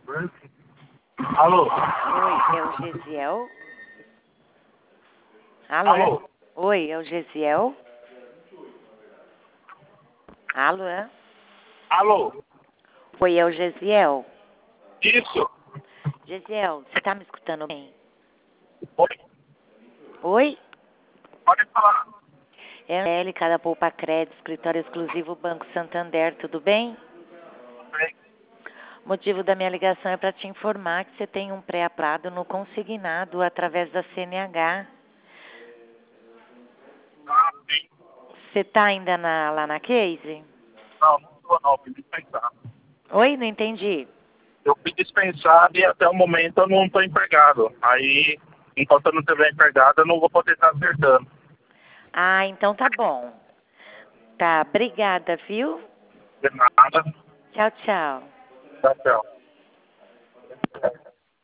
Alô? Oi, é o Gesiel? Alô? Alô? Oi, é o Gesiel? Alô? É? Alô? Oi, é o Gesiel? Isso? Gesiel, você tá me escutando bem? Oi? Oi? Pode falar. É a Angélica da Poupa Crédito, escritório exclusivo Banco Santander, tudo bem? Bem, O motivo da minha ligação é para te informar que você tem um pré-aprado no consignado através da CNH. sim. Você tá ainda lá na Case? Não estou não, fui dispensado. Oi, não entendi. Eu fui dispensado e até o momento eu não estou empregado. Aí, enquanto eu não estiver empregado, eu não vou poder estar acertando. Ah, então tá bom. Tá, obrigada, viu? De nada. Tchau, tchau. Tchau, tchau.